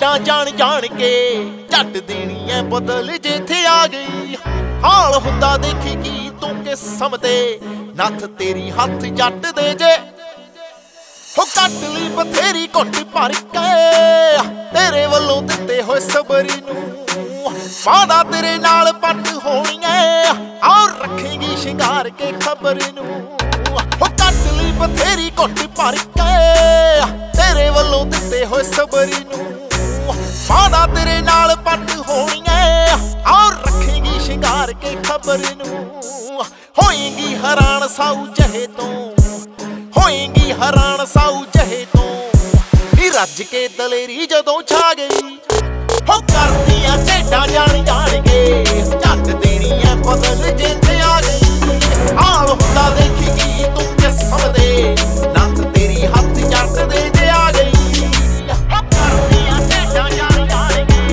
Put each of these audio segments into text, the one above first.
ਝੇਡਾਂ ਜਾਣ ਕੇ ਝੱਟ ਦੇਣੀ ਐ ਬਦਲ ਜਿੱਥੇ ਆ ਗਈ। ਹਾਲ ਹੁੰਦਾ ਦੇਖੀ ਕੀ ਤੂੰ ਕਿਸਮ ਤੇ ਨੱਥ ਤੇਰੀ ਹੱਥ ਜੱਟ ਦੇ ਜੇ। ਹੋ ਕੱਟ ਲਈ ਬਥੇਰੀ ਘੁੱਟ ਭਰ ਕੇ ਤੇਰੇ ਵੱਲੋਂ ਦਿੱਤੇ ਹੋਏ ਸਬਰੀ ਨੂੰ। ਵਾਦਾ ਤੇਰੇ ਨਾਲ ਪੱਟ ਹੋਣੀਆਂ ਔਰ ਰੱਖੇਗੀ ਸ਼ਿੰਗਾਰ ਕੇ ਖਬਰ ਨੂੰ। ਹੋ ਕੱਟ ਲਈ ਬਥੇਰੀ ਘੁੱਟ ਭਰ ਕੇ ਤੇਰੇ ਵੱਲੋਂ ਦਿੱਤੇ ਹੋਏ ਸਬਰੀ ਨੂੰ। ਵਾਦਾ ਤੇਰੇ ਨਾਲ ਪੱਟ ਹੋਣੀਆਂ ਔਰ ਰੱਖੇਗੀ ਸ਼ਿੰਗਾਰ ਕੇ ਖਬਰ ਨੂੰ। ਹੋਏਗੀ ਹੈਰਾਨ ਸਾਊ ਜਹੇ ਤੋਂ, ਹੋਏਗੀ ਹੈਰਾਨ ਸਾਊ ਜਹੇ ਤੋਂ ਨੀ ਰੱਜ ਕੇ ਦਲੇਰੀ ਜਦੋਂ ਛਾ ਗਈ। ਹੋ ਕਰਦੀਆਂ ਝੇਡਾਂ ਜਾਣ ਕੇ ਝੱਟ ਦੇਣੀ ਐ ਬਦਲ ਜਿੱਥੇ ਆ ਗਈ। ਹਾਲ ਹੁੰਦਾ ਦੇਖੀ ਕੀ ਤੂੰ ਕਿਸਮ ਦੇ ਨੱਥ ਤੇਰੀ ਹੱਥ ਜੱਟ ਦੇ ਜੇ ਆ ਗਈ। ਹੋ ਕਰਦੀਆਂ ਝੇਡਾਂ ਜਾਣ ਕੇ,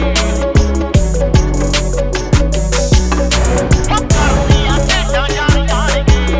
ਹੋ ਕਰਦੀਆਂ ਝੇਡਾਂ ਜਾਣ ਕੇ।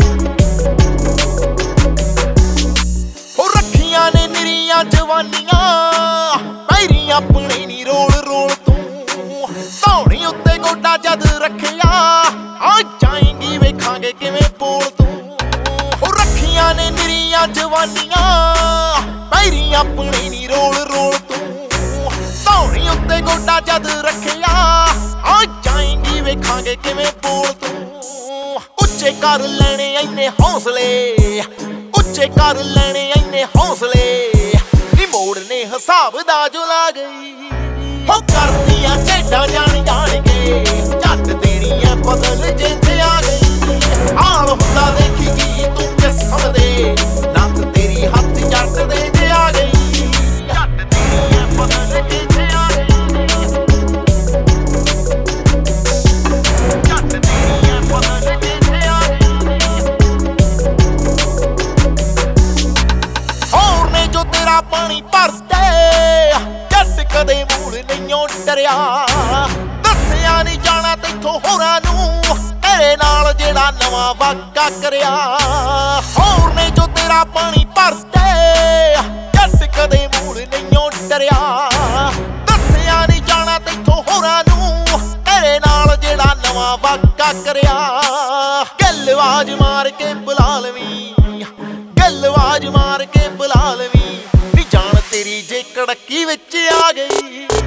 ਹੋ ਰੱਖੀਆਂ ਨੇ ਨਿਰੀਆਂ ਜਵਾਨੀਆਂ ਪੈਰੀ ਆਪਣੇ ਨੀ ਰੋਲ ਰੋਲ ਤੂੰ। ਧੌਣੀ ਉੱਤੇ ਗੋਡਾ ਜਦ ਰੱਖਿਆ ਆ ਜਾਏਂਗੀ ਵੇਖਾਂਗੇ ਕਿਵੇਂ ਬੋਲ ਤੂੰ। ਹੋ ਰੱਖੀਆਂ ਨੇ ਨਿਰੀਆਂ ਜਵਾਨੀਆਂ ਪੈਰੀ ਆਪਣੇ ਨੀ ਰੋਲ ਰੋਲ ਤੂੰ। ਧੌਣੀ ਉੱਤੇ ਗੋਡਾ ਜਦ ਰੱਖਿਆ ਆ ਜਾਏਂਗੀ ਵੇਖਾਂਗੇ ਕਿਵੇਂ ਬੋਲ ਤੂੰ। ਉੱਚੇ ਕਰ ਲੈਣੇ ਇੰਨੇ ਹੌਸਲੇ, ਉੱਚੇ ਕਰ ਲੈਣੇ ਇੰਨੇ ਹੌਸਲੇ ਨੀ ਮੋੜਨੇ ਹਿਸਾਬ ਦਾ ਜੋ ਲਾ ਗਈ। ਹੋ ਕਰਦੀਆਂ ਝੇਡਾਂ ਜਾਣ ਕੇ ਝੱਟ ਦੇਣੀ ਐ ਬਦਲ ਜਿੱਥੇ ਆ ਗਈ। ਹਾਲ ਹੁੰਦਾ ਦੇਖੀ ਕੀ ਤੂੰ ਕਿਸਮ ਦੇ ਨੱਥ ਤੇਰੀ ਹੱਥ ਜੱਟ ਦੇ ਜੇ ਆ ਗਈ। ਝੱਟ ਦੇਣੀ ਐ ਬਦਲ ਜਿੱਥੇ ਆ ਗਈ। ਝੱਟ ਦੇਣੀ ਐ ਬਦਲ ਜਿੱਥੇ ਆ ਗਈ। ਹੋਰ ਨੇ ਜੋ ਤੇਰਾ ਪਾਣੀ ਭਰਦੇ ਜੱਟ ਕਦੇ ਮੂਲ ਨਹੀਂਓ ਡਰਿਆ। ਦੱਸਿਆ ਨੀ ਜਾਣਾ ਤੈਥੋਂ ਹੋਰਾਂ ਨੂੰ ਤੇਰੇ ਨਾਲ ਜਿਹੜਾ ਨਵਾਂ ਵਾਕਾ ਕਰਿਆ। ਹੋਰ ਨੇ ਜੋ ਤੇਰਾ ਪਾਣੀ ਭਰਦੇ ਜੱਟ ਕਦੇ ਮੂਲ ਨਹੀਂਓ ਡਰਿਆ। ਦੱਸਿਆ ਨੀ ਜਾਣਾ ਤੈਥੋਂ ਹੋਰਾਂ ਨੂੰ ਤੇਰੇ ਨਾਲ ਜਿਹੜਾ ਨਵਾਂ ਵਾਕਾ ਕਰਿਆ। ਗੱਲ ਆਵਾਜ਼ ਮਾਰ ਕੇ ਬੁਲਾ ਲਵੀਂ, ਗੱਲ ਆਵਾਜ਼ ਮਾਰ ਕੇ ਬੁਲਾ ਲਵੀਂ ਨੀ ਜਾਣ ਤੇਰੀ ਜੇ ਕੜਕੀ ਵਿੱਚ ਆ ਗਈ।